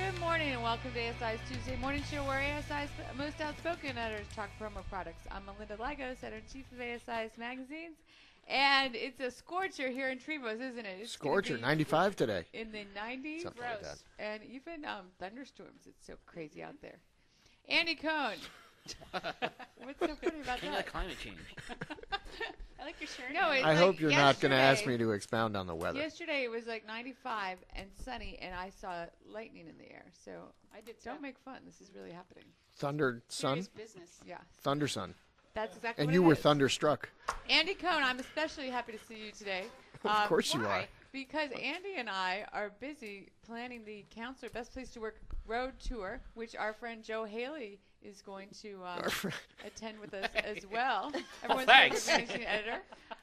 Good morning and welcome to ASI's Tuesday Morning Show, where ASI's most outspoken editors talk promo products. I'm Melinda Lagos, editor-in-chief of ASI's magazines, and it's a scorcher here in Trevose, isn't it? It's Scorcher, 95 today. in the 90s, Something like that. and even thunderstorms. It's so crazy out there. Andy Cohn. What's so funny about King that? of climate change. I like your shirt. No, it's I like hope you're not going to ask yesterday- me to expound on the weather. Yesterday it was like 95 and sunny, and I saw lightning in the air. So I did too. don't make fun. This is really happening. Thunder sun? Serious business. Yeah, Thunder sun. that's exactly And what you it were is. thunderstruck. Andy Cohn, I'm especially happy to see you today. Of course you why? are. Because Andy and I are busy planning the Counselor Best Place to Work Road Tour, which our friend Joe Haley is going to attend with us as well. Everyone's thanks. favorite managing editor.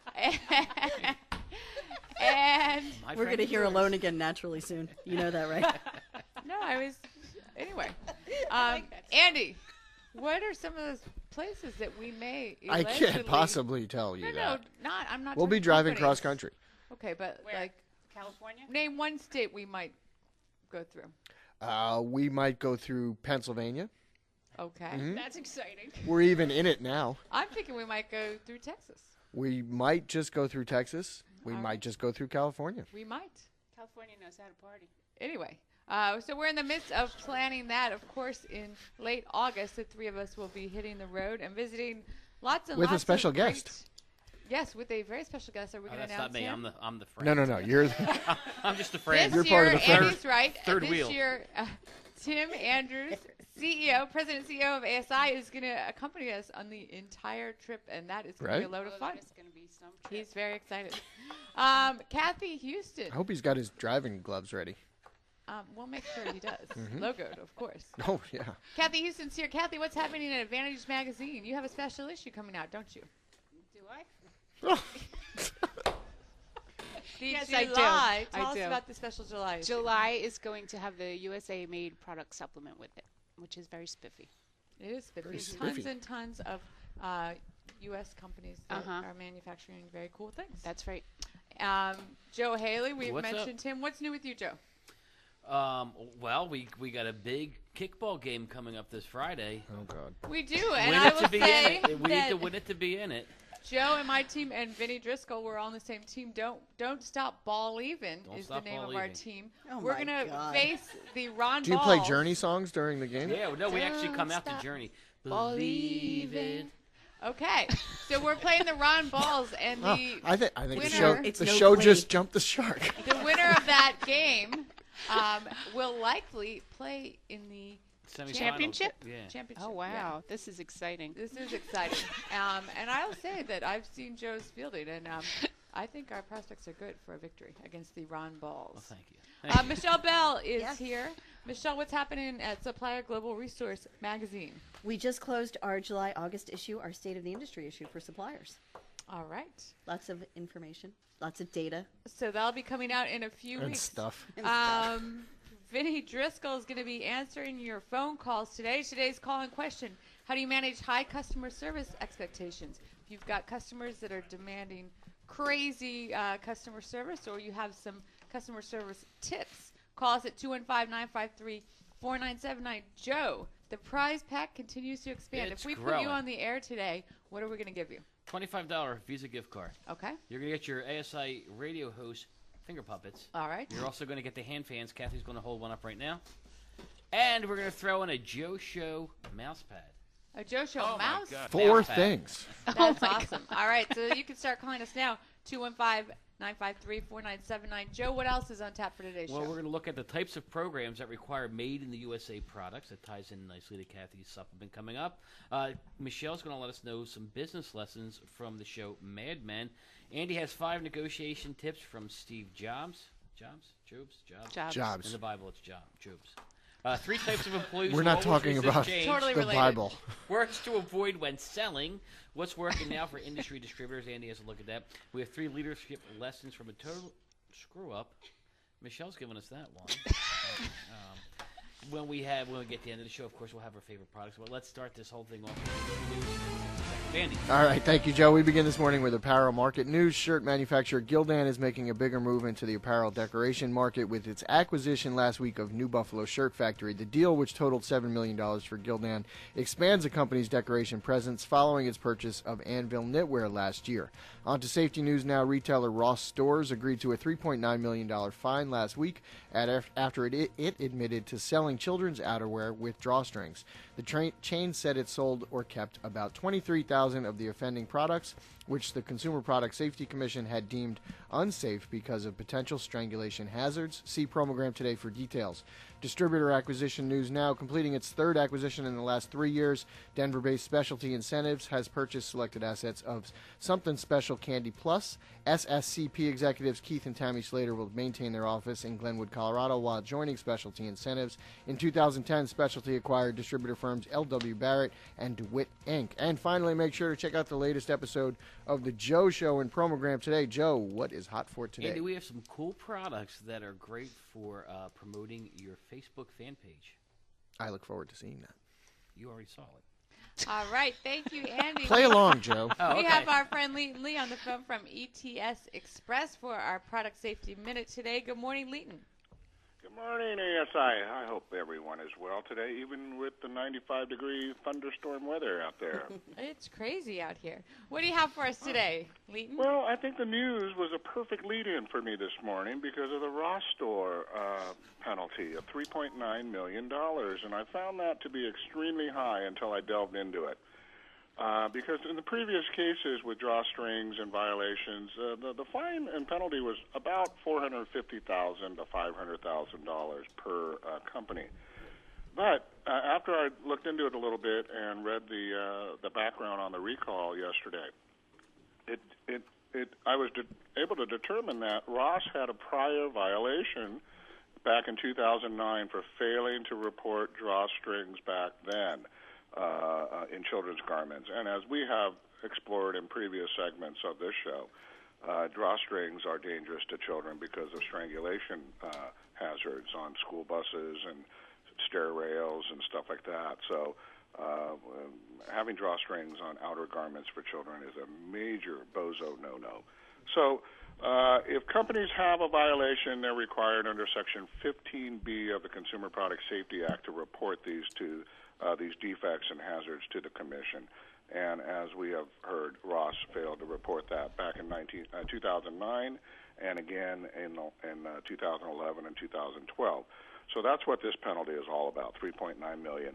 And My We're friend going to hear yours. Alone Again naturally soon. You know that, right? no, anyway. like that. Andy, what are some of those places that we may I allegedly- can't possibly tell you No, that. I'm not. We'll be talking driving companies. cross country. Okay, but Where? like, California? name one state we might go through. We might go through Pennsylvania. Okay. Mhm. That's exciting. We're even in it now. I'm thinking we might go through Texas. We might just go through Texas. We All might right. just go through California. We might. California knows how to party. Anyway, so we're in the midst of planning that. Of course, in late August, the three of us will be hitting the road and visiting lots and With a lots special of great- guest. Yes, with a very special guest. Are we Oh, going to that's not announce me. him? I'm the friend. No. You're I'm just a This friend. You're year, part of the third- Andy's right. third this wheel. year, Tim Andrews, President and CEO of ASI, is going to accompany us on the entire trip, and that is going to be a Right. load of fun. It's going to be some trip. He's very excited. Kathy Houston. I hope he's got his driving gloves ready. We'll make sure he does. Logoed, of course. Oh, yeah. Kathy Houston's here. Kathy, what's happening at Advantage Magazine? You have a special issue coming out, don't you? Do I? The Yes, I do. July. I Tell us do. about the special July issue. July is going to have the USA-made product supplement with it, which is very spiffy. It is spiffy. Very Tons spiffy. and tons of U.S. companies that Uh-huh. are manufacturing very cool things. That's right. Joe Haley, we've What's up? mentioned him. What's new with you, Joe? Well, we got a big kickball game coming up this Friday. Oh, God. We do, and Win I it will to be say in it. We need that to win it to be in it. Joe and my team and Vinny Driscoll were on the same team. Don't stop ball even Don't is the stop name ball of our leaving. team. Oh We're my gonna God. face the Ron Do you play Balls. Journey songs during the game? Yeah, no, we actually Don't come out to stop Journey. Believe it. Okay, so we're playing the Ron Balls, and Oh, the I think the winner- show It's the no show glee. just jumped the shark. the winner of that game will likely play in the Semifinals. Championship? Yeah. championship. Oh, wow. Yeah. This is exciting. This is exciting. And I'll say that I've seen Joe's fielding, and I think our prospects are good for a victory against the Ron Balls. Well, thank you. Michelle Bell is Yes. here. Michelle, what's happening at Supplier Global Resource Magazine? We just closed our July-August issue, our State of the Industry issue for suppliers. All right. Lots of information, lots of data. So that'll be coming out in a few And weeks. stuff. and stuff. Vinny Driscoll is going to be answering your phone calls today. Today's call in question: how do you manage high customer service expectations? If you've got customers that are demanding crazy customer service, or you have some customer service tips, call us at 215-953-4979. Joe, the prize pack continues to expand. It's if we put growing. you on the air today, what are we going to give you? $25 Visa gift card. Okay. You're going to get your ASI radio host finger puppets. All right. You're also going to get the hand fans. Kathy's going to hold one up right now. And we're going to throw in a Joe Show mouse pad. A Joe Show Oh my mouse. God. Four Mouse pad. things. That's awesome. All right, so you can start calling us now, 215-953-4979. Joe, what else is on tap for today's Well, show? we're going to look at the types of programs that require made in the USA products. That ties in nicely to Kathy's supplement coming up. Michelle's going to let us know some business lessons from the show Mad Men. Andy has 5 negotiation tips from Steve Jobs. Jobs? Jobs. In the Bible, it's Jobs. 3 types of employees. We're who not always talking resist about change. Totally the related. Bible. Works to avoid when selling. What's working now for industry distributors? Andy has a look at that. We have 3 leadership lessons from a total screw-up. Michelle's giving us that one. when we get to the end of the show, of course, we'll have our favorite products. But let's start this whole thing off with news. Andy. All right, thank you, Joe. We begin this morning with apparel market news. Shirt manufacturer Gildan is making a bigger move into the apparel decoration market with its acquisition last week of New Buffalo Shirt Factory. The deal, which totaled $7 million for Gildan, expands the company's decoration presence following its purchase of Anvil Knitwear last year. On to safety news now. Retailer Ross Stores agreed to a $3.9 million fine last week after it admitted to selling children's outerwear with drawstrings. The chain said it sold or kept about 23,000 of the offending products, which the Consumer Product Safety Commission had deemed unsafe because of potential strangulation hazards. See Promogram today for details. Distributor acquisition news now. Completing its third acquisition in the last 3 years, Denver-based Specialty Incentives has purchased selected assets of Something Special Candy Plus. SSCP executives Keith and Tammy Slater will maintain their office in Glenwood, Colorado, while joining Specialty Incentives. In 2010, Specialty acquired distributor firms L.W. Barrett and DeWitt, Inc. And finally, make sure to check out the latest episode of The Joe Show in Promogram today. Joe, what is hot for today? Andy, we have some cool products that are great for promoting your Facebook fan page. I look forward to seeing that. You already saw it. All right, thank you, Andy. Play along, Joe. Oh, We okay. have our friend Leighton Lee on the phone from ETS Express for our Product Safety Minute today. Good morning, Leighton. Good morning, ASI. I hope everyone is well today, even with the 95-degree thunderstorm weather out there. It's crazy out here. What do you have for us today, Leighton? Well, I think the news was a perfect lead-in for me this morning because of the Ross Store penalty of $3.9 million, and I found that to be extremely high until I delved into it. Because in the previous cases with drawstrings and violations, the fine and penalty was about $450,000 to $500,000 per company. But after I looked into it a little bit and read the background on the recall yesterday, I was able to determine that Ross had a prior violation back in 2009 for failing to report drawstrings back then. In children's garments. And as we have explored in previous segments of this show, drawstrings are dangerous to children because of strangulation hazards on school buses and stair rails and stuff like that. So having drawstrings on outer garments for children is a major bozo no-no. So if companies have a violation, they're required under Section 15B of the Consumer Product Safety Act to report these defects and hazards to the Commission. And as we have heard, Ross failed to report that back in 2009 and again in 2011 and 2012. So that's what this penalty is all about, $3.9 million.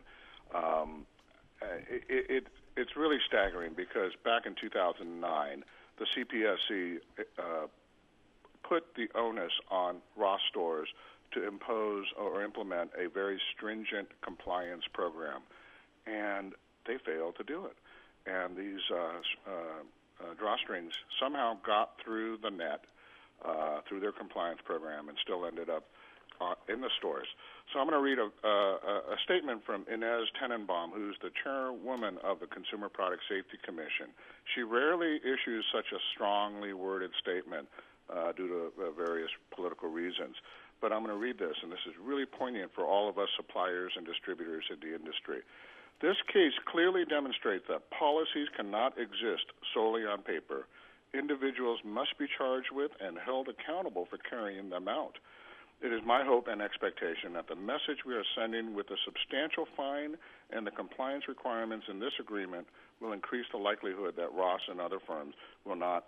It's really staggering because back in 2009, the CPSC put the onus on Ross stores to impose or implement a very stringent compliance program, and they failed to do it. And these drawstrings somehow got through the net, through their compliance program, and still ended up in the stores. So I'm going to read a statement from Inez Tenenbaum, who's the chairwoman of the Consumer Product Safety Commission. She rarely issues such a strongly worded statement due to various political reasons. But I'm going to read this, and this is really poignant for all of us suppliers and distributors in the industry. This case clearly demonstrates that policies cannot exist solely on paper. Individuals must be charged with and held accountable for carrying them out. It is my hope and expectation that the message we are sending with the substantial fine and the compliance requirements in this agreement will increase the likelihood that Ross and other firms will not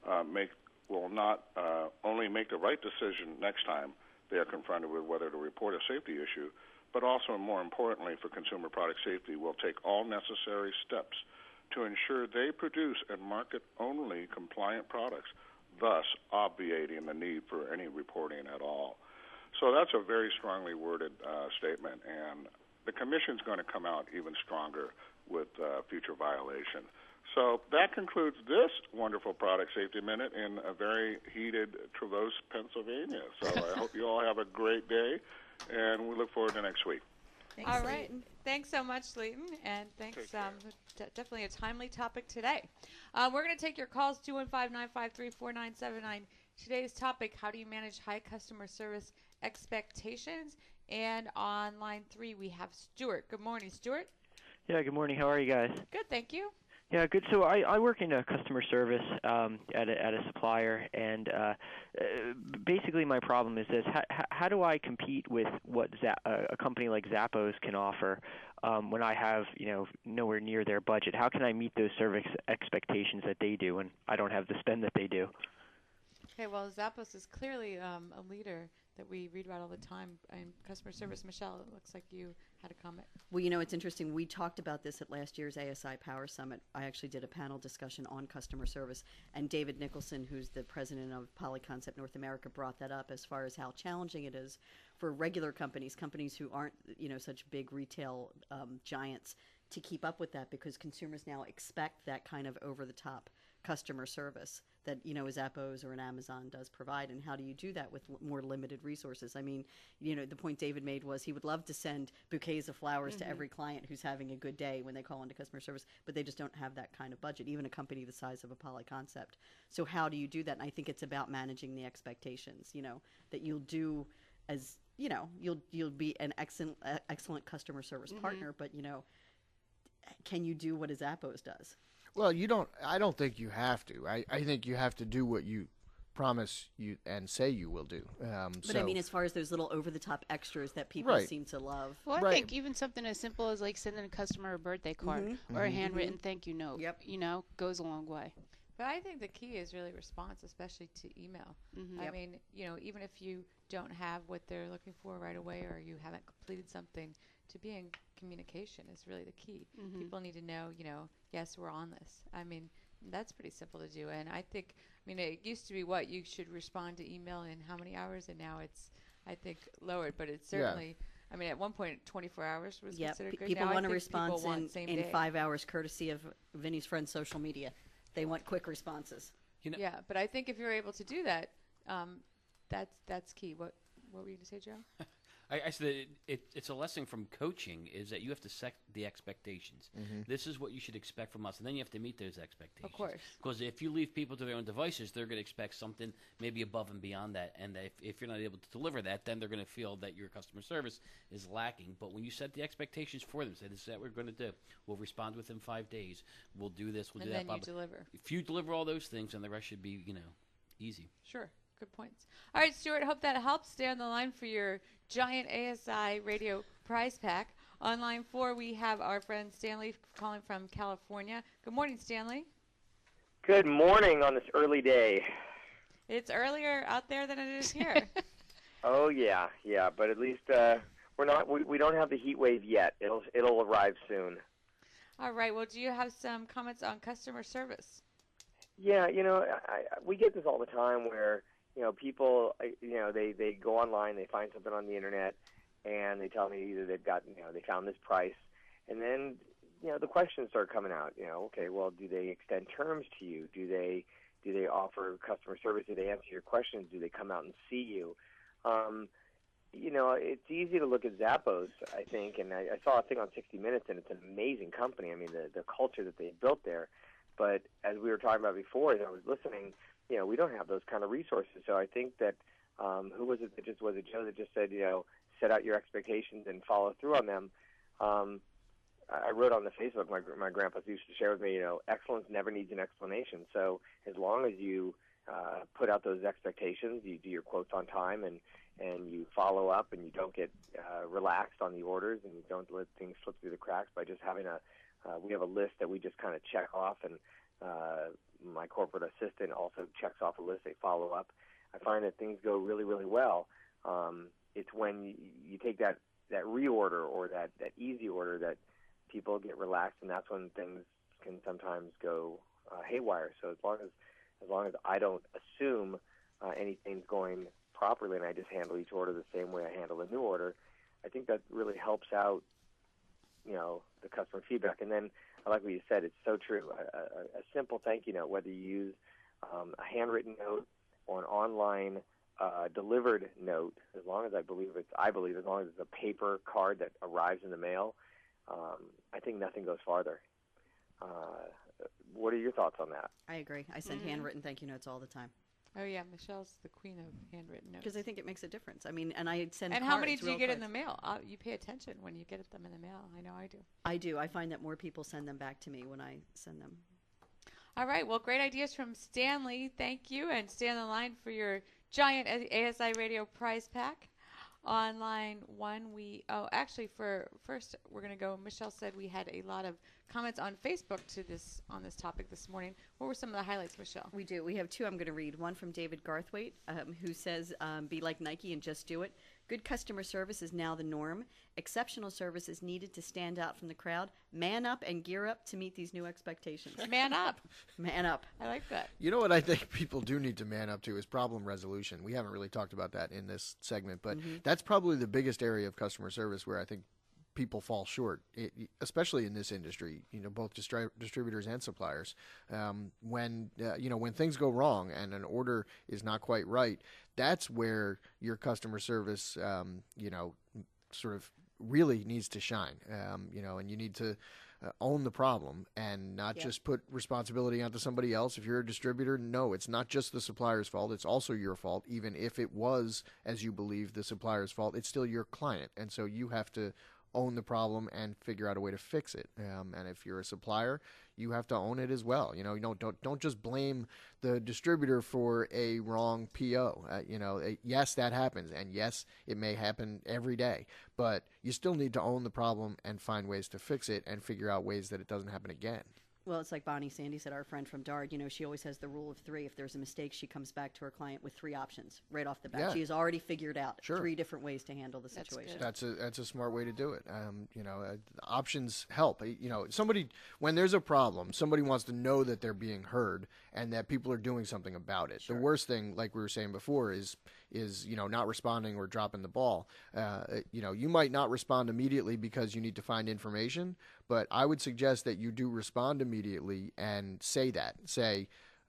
only make the right decision next time they are confronted with whether to report a safety issue, but also, more importantly, for consumer product safety, will take all necessary steps to ensure they produce and market only compliant products, thus obviating the need for any reporting at all. So that's a very strongly worded statement, and the Commission's going to come out even stronger with future violations. So that concludes this wonderful Product Safety Minute in a very heated Traverse, Pennsylvania. So I hope you all have a great day, and we look forward to next week. Thanks, All right. Leighton. Thanks so much, Leighton, and thanks. Take care. Definitely a timely topic today. We're going to take your calls, 215-953-4979. Today's topic, how do you manage high customer service expectations? And on line 3, we have Stuart. Good morning, Stuart. Yeah, good morning. How are you guys? Good, thank you. Yeah, good. So I work in customer service at a supplier, and basically my problem is this: how do I compete with what a company like Zappos can offer when I have nowhere near their budget? How can I meet those service expectations that they do when I don't have the spend that they do? Okay, well, Zappos is clearly a leader that we read about all the time in customer service. Michelle, it looks like you had a comment. Well, it's interesting. We talked about this at last year's ASI Power Summit. I actually did a panel discussion on customer service, and David Nicholson, who's the president of Polyconcept North America, brought that up as far as how challenging it is for regular companies who aren't, such big retail giants, to keep up with that, because consumers now expect that kind of over-the-top customer service that a Zappos or an Amazon does provide. And how do you do that with more limited resources? I mean, the point David made was he would love to send bouquets of flowers to every client who's having a good day when they call into customer service, but they just don't have that kind of budget, even a company the size of a Polyconcept. So how do you do that? And I think it's about managing the expectations, that you'll do as, you'll be an excellent customer service partner, but can you do what a Zappos does? Well, I don't think you have to. I think you have to do what you promise you and say you will do. But I mean, as far as those little over-the-top extras that people seem to love. Well, I think even something as simple as like sending a customer a birthday card or a handwritten thank you note, goes a long way. But I think the key is really response, especially to email. I mean, even if you don't have what they're looking for right away, or you haven't completed something, to be in communication is really the key. People need to know, yes, we're on this. I mean, that's pretty simple to do. And I think, it used to be you should respond to email in how many hours, and now it's, I think, lowered. But it's certainly, at one point, 24 hours was considered good. People now want a response in 5 hours. hours, courtesy of Vinny's friend's social media. They want quick responses. Yeah, but I think if you're able to do that, that's key. What were you going to say, Joe? I said it's a lesson from coaching is that you have to set the expectations. This is what you should expect from us, and then you have to meet those expectations. Of course. Because if you leave people to their own devices, they're going to expect something maybe above and beyond that, and if you're not able to deliver that, then they're going to feel that your customer service is lacking. But when you set the expectations for them, say this is what we're going to do. We'll respond within 5 days. We'll do this. We'll do that. And then you deliver. If you deliver all those things, then the rest should be easy. Sure. Good points. All right, Stuart, hope that helps. Stay on the line for your giant ASI radio prize pack. On line 4, we have our friend Stanley calling from California. Good morning, Stanley. Good morning on this early day. It's earlier out there than it is here. Oh yeah, but at least we don't have the heat wave yet. It'll arrive soon. All right. Well, do you have some comments on customer service? Yeah, we get this all the time where people, they go online, they find something on the internet, and they tell me either they've got, they found this price, and then, the questions start coming out. Okay, well, do they extend terms to you? Do they offer customer service? Do they answer your questions? Do they come out and see you? It's easy to look at Zappos, I think, and I saw a thing on 60 Minutes, and it's an amazing company. I mean, the culture that they built there. But as we were talking about before, as I was listening, we don't have those kind of resources. So I think that who was it Joe that just said, set out your expectations and follow through on them. I wrote on the Facebook, my grandpa used to share with me, excellence never needs an explanation. So as long as you put out those expectations, you do your quotes on time, and you follow up, and you don't get relaxed on the orders, and you don't let things slip through the cracks by just having we have a list that we just kind of check off, and my corporate assistant also checks off a list. They follow up. I find that things go really, really well. It's when you take that reorder or that easy order that people get relaxed, and that's when things can sometimes go haywire. So as long as I don't assume anything's going properly, and I just handle each order the same way I handle a new order, I think that really helps out the customer feedback. And then I like what you said. It's so true. A simple thank you note, whether you use a handwritten note or an online delivered note, as long as I believe as long as it's a paper card that arrives in the mail, I think nothing goes farther. What are your thoughts on that? I agree. I send handwritten thank you notes all the time. Oh yeah, Michelle's the queen of handwritten notes. Because I think it makes a difference. I mean, and I send. And cards, how many do you get in cards. the mail? You pay attention when you get them in the mail. I know I do. I do. I find that more people send them back to me when I send them. All right. Well, great ideas from Stanley. Thank you, and stay on the line for your giant ASI Radio prize pack. On line one, for first we're going to go. Michelle said we had a lot of comments on Facebook on this topic this morning. What were some of the highlights, Michelle? We do. We have two I'm going to read. One from David Garthwaite, who says, be like Nike and just do it. Good customer service is now the norm. Exceptional service is needed to stand out from the crowd. Man up and gear up to meet these new expectations. Man up. Man up. I like that. You know what I think people do need to man up to is problem resolution. We haven't really talked about that in this segment, but that's probably the biggest area of customer service where I think people fall short, especially in this industry, both distributors and suppliers. When things go wrong and an order is not quite right, that's where your customer service, sort of really needs to shine, and you need to own the problem and not just put responsibility onto somebody else. If you're a distributor, no, it's not just the supplier's fault. It's also your fault. Even if it was, as you believe, the supplier's fault, it's still your client. And so you have to own the problem and figure out a way to fix it. And if you're a supplier, you have to own it as well. Don't just blame the distributor for a wrong PO. Yes, that happens, and yes, it may happen every day. But you still need to own the problem and find ways to fix it and figure out ways that it doesn't happen again. Well, it's like Bonnie Sandy said, our friend from Dard, she always has the rule of three. If there's a mistake, she comes back to her client with three options right off the bat. Yeah. She has already figured out Sure. 3 different ways to handle the situation. That's a smart way to do it. Options help. When there's a problem, somebody wants to know that they're being heard and that people are doing something about it. Sure. The worst thing, like we were saying before, is not responding or dropping the ball. You might not respond immediately because you need to find information, but I would suggest that you do respond immediately and say that. Say,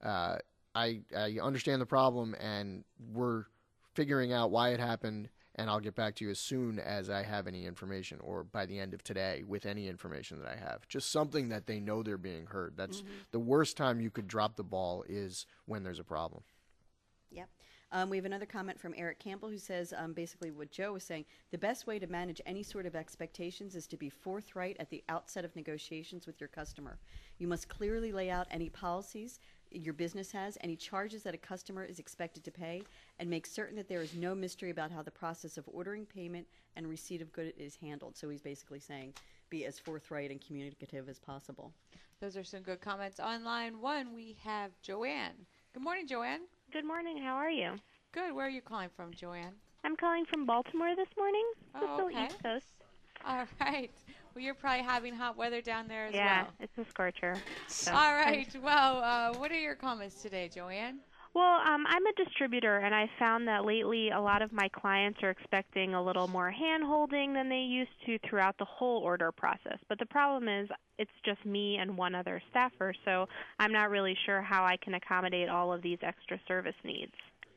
I understand the problem and we're figuring out why it happened, and I'll get back to you as soon as I have any information, or by the end of today with any information that I have. Just something that they know they're being heard. That's the worst time you could drop the ball, is when there's a problem. Yep. We have another comment from Eric Campbell who says basically what Joe was saying. The best way to manage any sort of expectations is to be forthright at the outset of negotiations with your customer. You must clearly lay out any policies your business has, any charges that a customer is expected to pay, and make certain that there is no mystery about how the process of ordering, payment, and receipt of goods is handled. So he's basically saying be as forthright and communicative as possible. Those are some good comments. On line one, we have Joanne. Good morning, Joanne. Good morning. How are you? Good. Where are you calling from, Joanne? I'm calling from Baltimore this morning. Oh, okay. East Coast. All right. Well, you're probably having hot weather down there as well. Yeah, it's a scorcher. So. All right. Well, what are your comments today, Joanne? Well, I'm a distributor, and I found that lately a lot of my clients are expecting a little more hand-holding than they used to throughout the whole order process. But the problem is it's just me and one other staffer, so I'm not really sure how I can accommodate all of these extra service needs.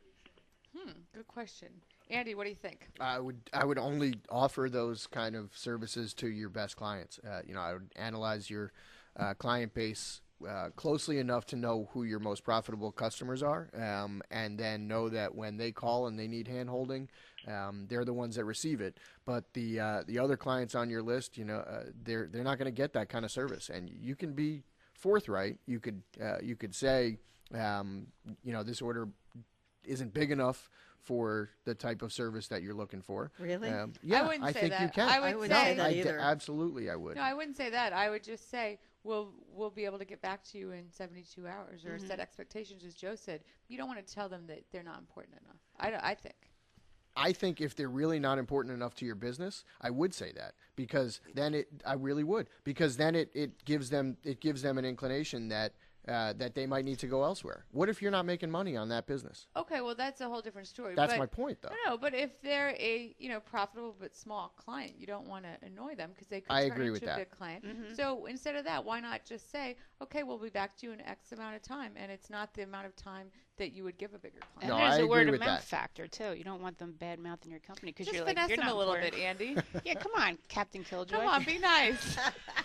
Good question. Andy, what do you think? I would only offer those kind of services to your best clients. I would analyze your client base closely enough to know who your most profitable customers are, and then know that when they call and they need hand-holding, they're the ones that receive it. But the other clients on your list, they're not going to get that kind of service. And you can be forthright. You could say, this order isn't big enough for the type of service that you're looking for. Really? I wouldn't say think that. you can. I wouldn't say that either. Absolutely, I would. No, I wouldn't say that. I would just say we'll be able to get back to you in 72 hours, or set expectations, as Joe said. You don't want to tell them that they're not important enough. I think if they're really not important enough to your business, I would say that, because then I really would, because then it gives them an inclination that they might need to go elsewhere. What if you're not making money on that business? Okay, well, that's a whole different story. That's my point, though. No, but if they're a profitable but small client, you don't want to annoy them, because they could I turn agree with into a that. good client. So instead of that, why not just say, okay, we'll be back to you in X amount of time, and it's not the amount of time that you would give a bigger client. And No, there's I a agree word of with mouth that. factor too. You don't want them bad mouthing your company because Just you're like finesse you're them not a little important. bit, Andy. Yeah, come on, Captain Killjoy. Come on, be nice.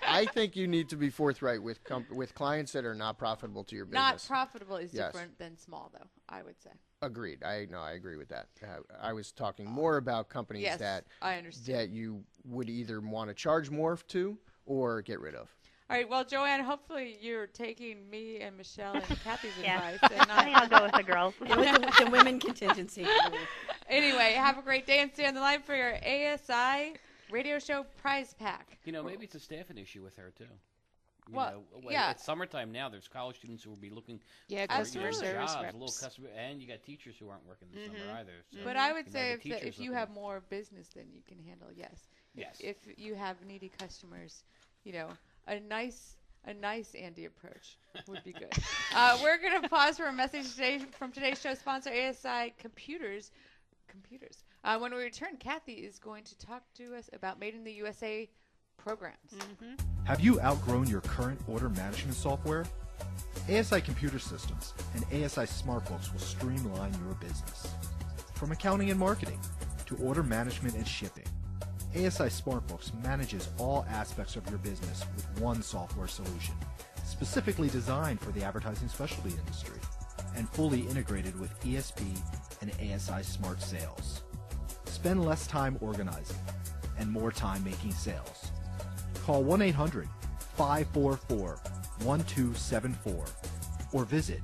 I think you need to be forthright with clients that are not profitable to your business. Not profitable is Yes. different than small, though, I would say. Agreed. I agree with that. I was talking more about companies Yes, that I understand. that you would either want to charge more to or get rid of. All right, well, Joanne, hopefully you're taking me and Michelle and Kathy's Yeah. advice. And I think I'll go with the girls. The women contingency. Anyway, have a great day and stay on the line for your ASI radio show prize pack. You know, maybe it's a staffing issue with her too. You Well, know, yeah. It's summertime now. There's college students who will be looking Yeah, for customer Absolutely. service jobs, reps. a little customer, and you got teachers who aren't working this summer either. So, But I would you know, say the teachers if you looking have at- more business than you can handle, yes. Yes. If you have needy customers, you know, a nice Andy approach would be good. We're going to pause for a message today from today's show sponsor, ASI Computers. When we return, Kathy is going to talk to us about Made in the USA programs. Have you outgrown your current order management software? ASI Computer Systems and ASI SmartBooks will streamline your business. From accounting and marketing to order management and shipping, ASI SmartBooks manages all aspects of your business with one software solution, specifically designed for the advertising specialty industry, and fully integrated with ESP and ASI Smart Sales. Spend less time organizing and more time making sales. Call 1-800-544-1274 or visit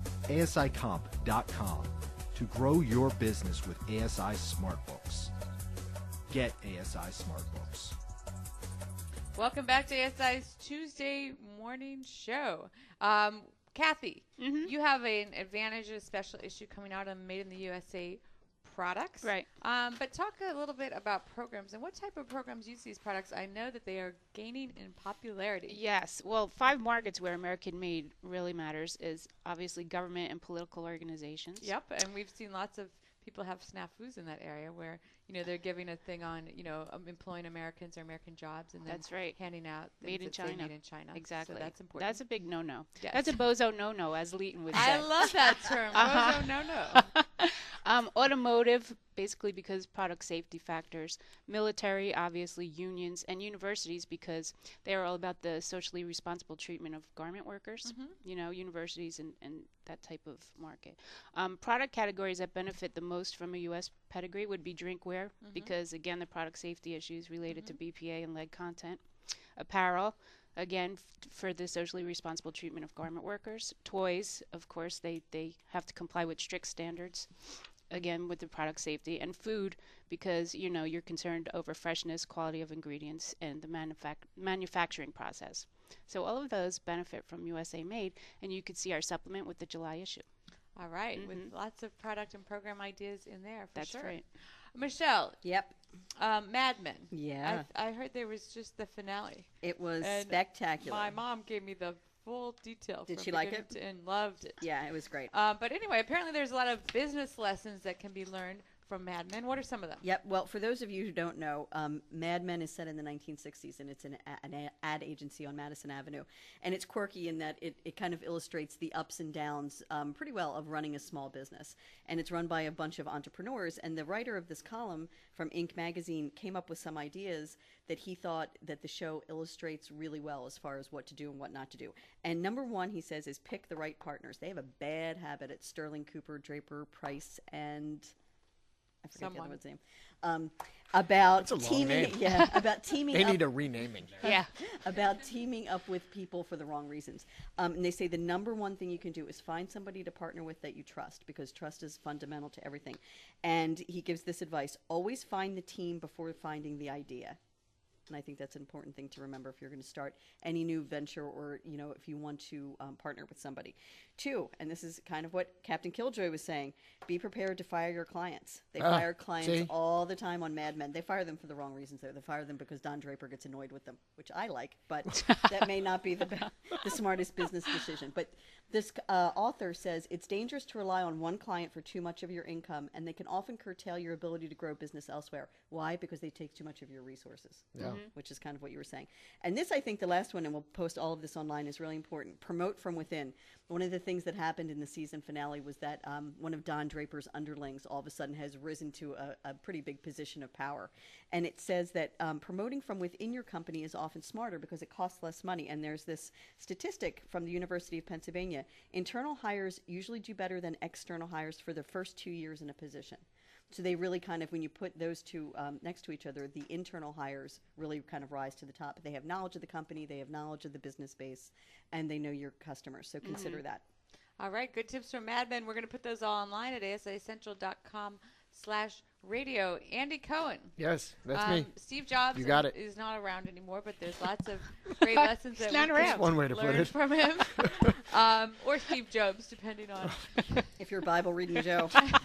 asicomp.com to grow your business with ASI SmartBooks. Get ASI SmartBooks. Welcome back to ASI's Tuesday morning show. Kathy, you have an Advantage special issue coming out on Made in the USA products. Right. But talk a little bit about programs and what type of programs use these products. I know that they are gaining in popularity. Yes. Well, 5 markets where American made really matters is obviously government and political organizations. Yep, and we've seen lots of people have snafus in that area where, you know, they're giving a thing on, you know, employing Americans or American jobs and then That's right. handing out Made things in that say China. Made in China. Exactly. So that's important. That's a big no-no. Yes. That's a bozo no-no, as Leighton would say. I love that term. Bozo no. Automotive, basically because product safety factors. Military, obviously unions, and universities because they are all about the socially responsible treatment of garment workers. You know, universities and that type of market. Product categories that benefit the most from a U.S. pedigree would be drinkware because, again, the product safety issues related to BPA and lead content. Apparel, again, for the socially responsible treatment of garment workers. Toys, of course, they have to comply with strict standards, again, with the product safety. And food, because, you know, you're concerned over freshness, quality of ingredients, and the manufacturing process. So all of those benefit from USA Made, and you could see our supplement with the July issue. All right, with lots of product and program ideas in there, for That's sure. right. Michelle. Yep. Mad Men. Yeah. I heard there was just the finale. It was And spectacular. My mom gave me the full detail. Did from she like beginning it? to end. Loved it. Yeah, it was great. But anyway, apparently there's a lot of business lessons that can be learned from Mad Men. What are some of them? Yep. Well, for those of you who don't know, Mad Men is set in the 1960s, and it's an ad agency on Madison Avenue. And it's quirky in that it kind of illustrates the ups and downs pretty well of running a small business. And it's run by a bunch of entrepreneurs. And the writer of this column from Inc. magazine came up with some ideas that he thought that the show illustrates really well as far as what to do and what not to do. And number one, he says, is pick the right partners. They have a bad habit at Sterling, Cooper, Draper, Price, and I forget the other one's name. About That's a long teaming, name. yeah, about teaming. They up, need a renaming. Yeah. about teaming up with people for the wrong reasons. And they say the number one thing you can do is find somebody to partner with that you trust, because trust is fundamental to everything. And he gives this advice: always find the team before finding the idea. And I think that's an important thing to remember if you're going to start any new venture, or, you know, if you want to partner with somebody. 2, and this is kind of what Captain Killjoy was saying, be prepared to fire your clients. They fire clients all the time on Mad Men. They fire them for the wrong reasons, though. They fire them because Don Draper gets annoyed with them, which I like, but that may not be the smartest business decision. But this author says it's dangerous to rely on one client for too much of your income, and they can often curtail your ability to grow business elsewhere. Why? Because they take too much of your resources. Yeah. which is kind of what you were saying. And this, I think, the last one, and we'll post all of this online, is really important. Promote from within. One of the things that happened in the season finale was that one of Don Draper's underlings all of a sudden has risen to a pretty big position of power. And it says that promoting from within your company is often smarter because it costs less money. And there's this statistic from the University of Pennsylvania. Internal hires usually do better than external hires for the first 2 years in a position. So they really kind of, when you put those two next to each other, the internal hires really kind of rise to the top. They have knowledge of the company, they have knowledge of the business base, and they know your customers. So consider that. All right, good tips from Mad Men. We're going to put those all online at asicentral.com/radio. Andy Cohen. Yes, that's me. Steve Jobs You got it. is not around anymore, but there's lots of great lessons that we That's one way to can put learn it. from him. Or Steve Jobs, depending on. If you're Bible reading Joe.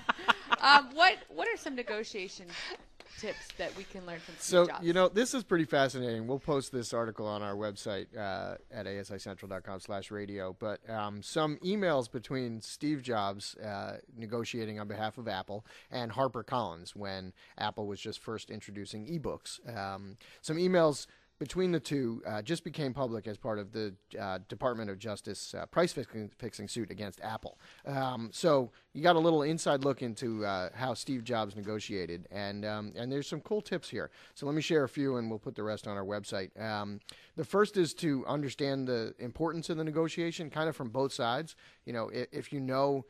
What are some negotiation tips that we can learn from Steve Jobs? So, this is pretty fascinating. We'll post this article on our website at asicentral.com/radio. But some emails between Steve Jobs negotiating on behalf of Apple and HarperCollins when Apple was just first introducing ebooks. Some emails between the two just became public as part of the Department of Justice price-fixing suit against Apple. So you got a little inside look into how Steve Jobs negotiated, and there's some cool tips here. So let me share a few, and we'll put the rest on our website. The first is to understand the importance of the negotiation, kind of from both sides. If you know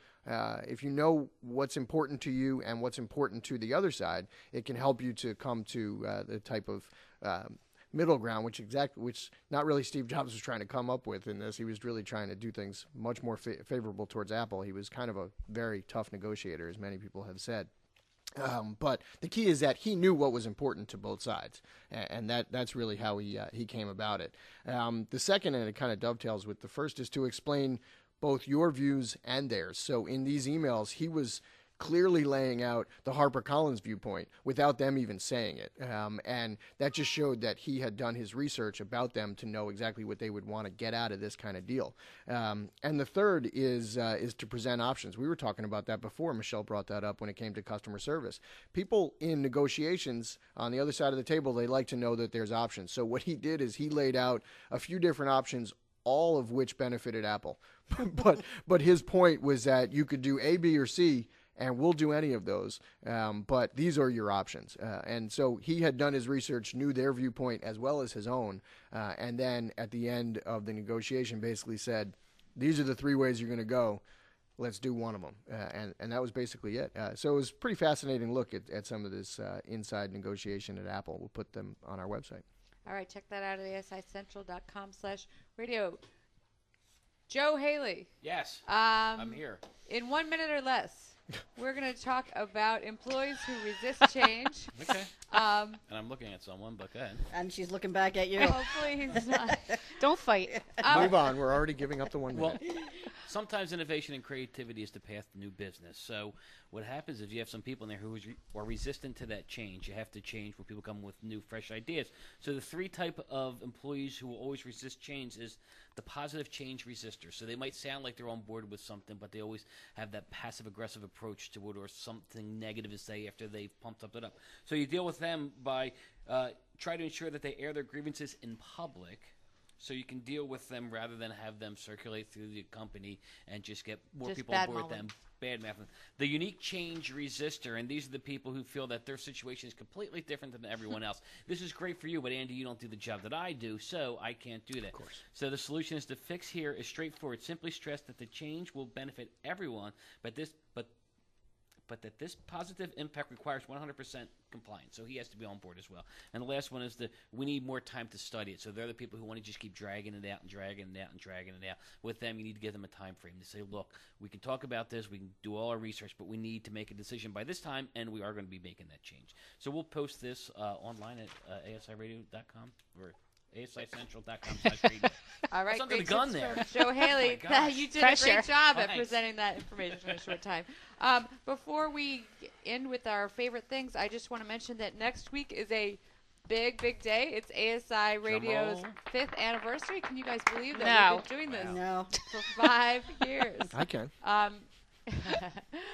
what's important to you and what's important to the other side, it can help you to come to the type of middle ground, which not really Steve Jobs was trying to come up with in this. He was really trying to do things much more favorable towards Apple. He was kind of a very tough negotiator, as many people have said. But the key is that he knew what was important to both sides, and that's really how he came about it. The second, and it kind of dovetails with the first, is to explain both your views and theirs. So in these emails, he was clearly laying out the HarperCollins viewpoint without them even saying it. And that just showed that he had done his research about them to know exactly what they would want to get out of this kind of deal. And the third is to present options. We were talking about that before. Michelle brought that up when it came to customer service. People in negotiations on the other side of the table, they like to know that there's options. So what he did is he laid out a few different options, all of which benefited Apple. But his point was that you could do A, B, or C, and we'll do any of those, but these are your options. And so he had done his research, knew their viewpoint as well as his own, and then at the end of the negotiation basically said, these are the three ways you're going to go. Let's do one of them. And that was basically it. So it was a pretty fascinating look at some of this inside negotiation at Apple. We'll put them on our website. All right, check that out at asicentral.com/radio. Joe Haley. Yes, I'm here. In 1 minute or less, we're going to talk about employees who resist change. Okay. And I'm looking at someone, but go ahead. And she's looking back at you. Hopefully he's not. Don't fight. Move on. We're already giving up the 1 minute. Well, sometimes innovation and creativity is the path to new business. So what happens is you have some people in there who are resistant to that change. You have to change when people come with new, fresh ideas. So the three type of employees who will always resist change is the positive change resistor. So they might sound like they're on board with something, but they always have that passive-aggressive approach to it or something negative to say after they've pumped it up. So you deal with them by try to ensure that they air their grievances in public, so you can deal with them rather than have them circulate through the company and just get more people on board with them. Bad math. The unique change resistor, and these are the people who feel that their situation is completely different than everyone else. This is great for you, but Andy, you don't do the job that I do, so I can't do that. Of course. So the solution is to fix here is straightforward. Simply stress that the change will benefit everyone, but that this positive impact requires 100% compliance. So he has to be on board as well. And the last one is we need more time to study it. So they're the people who want to just keep dragging it out and dragging it out and dragging it out. With them, you need to give them a time frame to say, look, we can talk about this, we can do all our research, but we need to make a decision by this time, and we are going to be making that change. So we'll post this online at asiradio.com or asicentral.com/radio. All right, Something great gun tips there. from Joe Haley. You did a great job at presenting that information in a short time. Before we end with our favorite things, I just want to mention that next week is a big, big day. It's ASI Radio's 5th anniversary. Can you guys believe that we've been doing this for 5 years? I can. Anyway.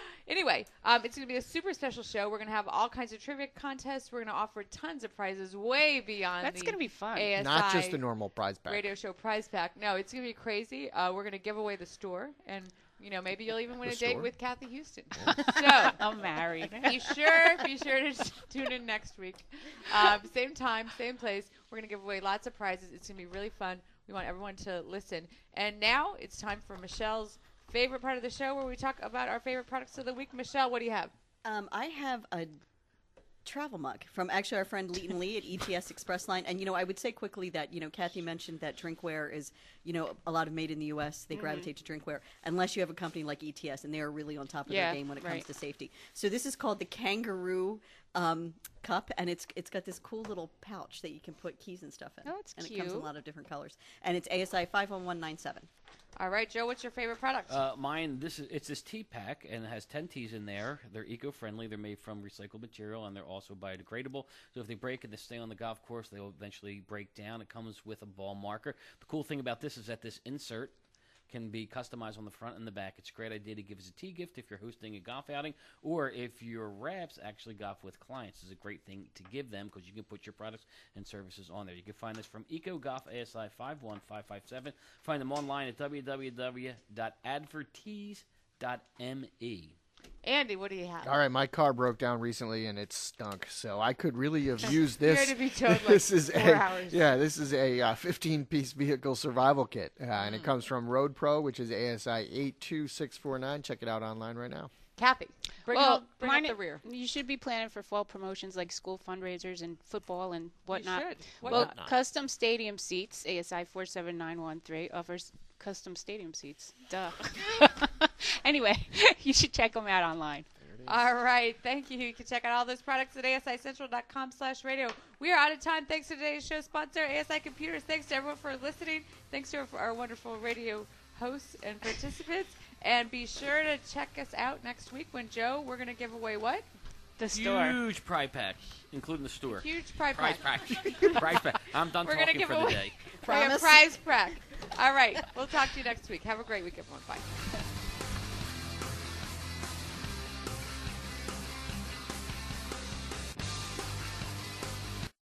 anyway, it's going to be a super special show. We're going to have all kinds of trivia contests. We're going to offer tons of prizes way beyond That's going to be fun. ASI Not just the normal prize pack. radio show prize pack. No, it's going to be crazy. We're going to give away the store, and maybe you'll even win The a date store? with Kathy Houston. So I'm married. be sure to tune in next week. Same time, same place. We're going to give away lots of prizes. It's going to be really fun. We want everyone to listen. And now it's time for Michelle's favorite part of the show, where we talk about our favorite products of the week. Michelle, what do you have? I have a travel mug from actually our friend Leighton Lee at ETS Express Line. And, I would say quickly that, Kathy mentioned that drinkware is, a lot of made in the U.S. They gravitate to drinkware, unless you have a company like ETS, and they are really on top of their game when it comes to safety. So this is called the Kangaroo cup, and it's got this cool little pouch that you can put keys and stuff in. Oh, it's and cute. it comes in a lot of different colors. And it's ASI 51197. All right, Joe, what's your favorite product? Mine, it's this tea pack, and it has 10 teas in there. They're eco-friendly. They're made from recycled material, and they're also biodegradable. So if they break and they stay on the golf course, they'll eventually break down. It comes with a ball marker. The cool thing about this is that this insert can be customized on the front and the back. It's a great idea to give as a tea gift if you're hosting a golf outing, or if your reps actually golf with clients. It's a great thing to give them because you can put your products and services on there. You can find this from EcoGolf ASI 51557. Find them online at www.advertease.me. Andy, what do you have? All right, my car broke down recently and it stunk, so I could really have used this. You're going to be towed like This is 4 hours. this is a 15-piece vehicle survival kit, and it comes from Road Pro, which is ASI 82649. Check it out online right now. Kathy, bring up the rear. You should be planning for fall promotions like school fundraisers and football and whatnot. You should. Well, Custom Stadium Seats, ASI 47913, offers custom stadium seats. Duh. Anyway, you should check them out online. All right. Thank you. You can check out all those products at asicentral.com/radio. We are out of time. Thanks to today's show sponsor, ASI Computers. Thanks to everyone for listening. Thanks to our wonderful radio hosts and participants. And be sure to check us out next week when, Joe, we're going to give away what? The store. Huge prize pack, including the store. Huge prize Prize pack. pack. Prize pack. I'm done We're gonna talking give for the away day. a prize pack. All right. We'll talk to you next week. Have a great week, everyone. Bye.